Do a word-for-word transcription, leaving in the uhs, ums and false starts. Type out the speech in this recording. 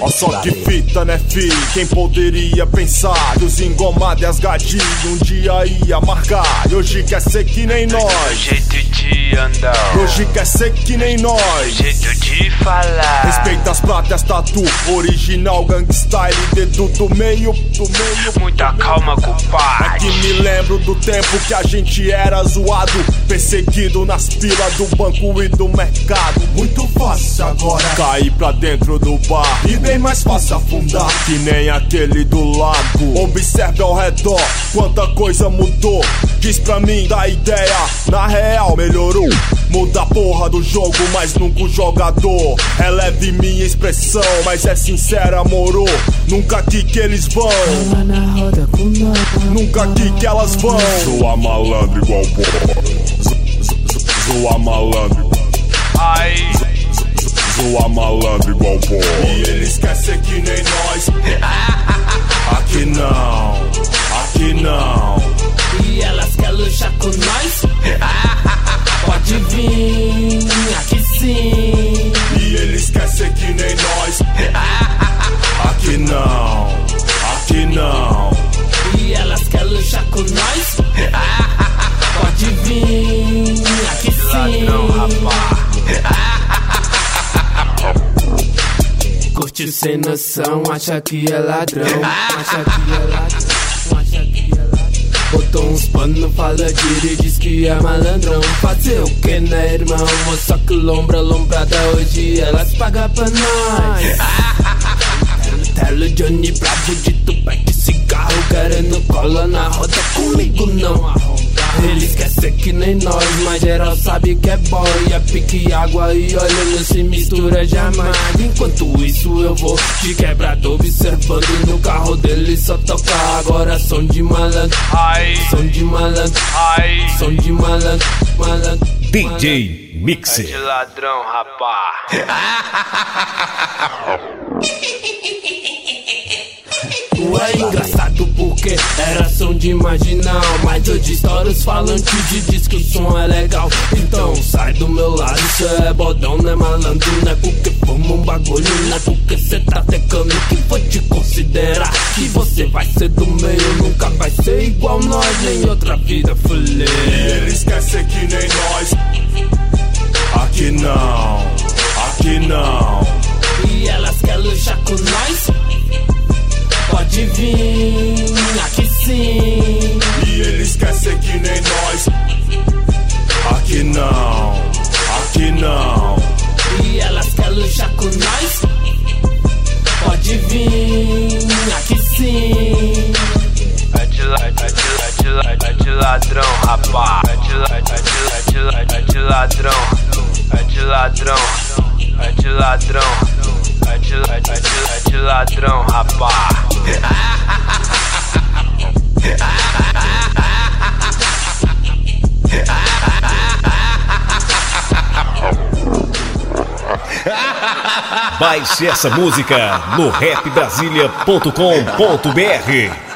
Ó só que fita, né, fi? Quem poderia pensar que os engomados e as gadinhos um dia ia marcar? E hoje quer ser que nem nós, jeito de andar, hoje quer ser que nem nós, jeito de falar. Respeita as pratas, tatu, original gangstyle, dedo do meio, do meio. Muita calma, compadre. É que me lembro do tempo que a gente era zoado, perseguido nas filas do banco e do mercado. Muito fácil agora cair pra dentro do bar, e bem mais fácil afundar, que nem aquele do lago. Observe ao redor, quanta coisa mudou. Diz pra mim da ideia, na real melhorou. Muda a porra do jogo, mas nunca o jogador. Releve minha expressão, mas é sincera, moro. Nunca aqui que eles vão, nunca aqui que elas vão. Zoa malandro igual boy, zoa malandro, ai, zoa malandro igual boy. E eles querem ser que nem nós. Aqui não, aqui não. E elas querem luxar com nós. Pode vir, aqui sim. E eles querem ser que nem nós. Aqui não, aqui não. E elas querem luxar com nós. Pode vir, aqui sim. Ladrão, rapaz. Curte sem noção, acha que é ladrão. Acha que é ladrão, acha que é ladrão. Botou uns pano, fala gíria, diz que é malandrão. Fazer o que, né, irmão? Moça que lombra, lombrada, hoje elas pagam pra nós. Telo Johnny Bravo de Tupac, cigarro, querendo cola na roda, comigo não arromba. Eles querem ser que nem nós, mas geral sabe que é boy. É pique água e olha, não se mistura jamais. Enquanto isso eu vou de quebrado observando. No carro dele só toca agora som de malandro. Ai, som de malandro, ai, som de malandro, malandro. D J é Mixer. de ladrão, rapaz. É engraçado porque era som de marginal, mas hoje estoura os falantes e diz que o som é legal. Então sai do meu lado, cê é bodão, não é malandro. Não é porque fuma um bagulho, não é porque cê tá tecando que vou te considerar. Que você vai ser do meio, nunca vai ser igual nós, nem outra vida fulê. E eles querem ser que nem nós. Aqui não, aqui não. E elas querem luxar com nós. Pode vir, aqui sim. E eles querem ser que nem nós. Aqui não, aqui não. E elas querem luxar com nós. Pode vir, aqui sim. É de, la, é de, é de, la, é de ladrão, rapaz. É de, é de, é de, é de ladrão. É de ladrão, é de ladrão. É de, é de, é de ladrão, rapaz. Baixe essa música no rap brasilia ponto com ponto br.